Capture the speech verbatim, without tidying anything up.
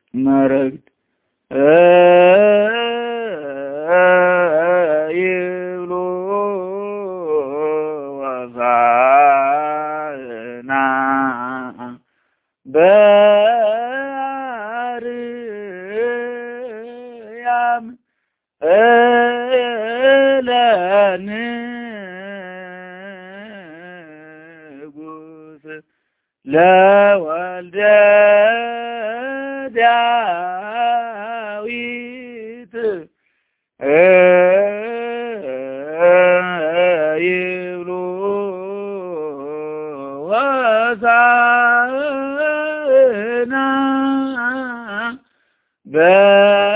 መረግድ ይብሉ ወፋና በአርያም ለንጉሥ ለወልደ ዳዊት ይብሉ ወሳና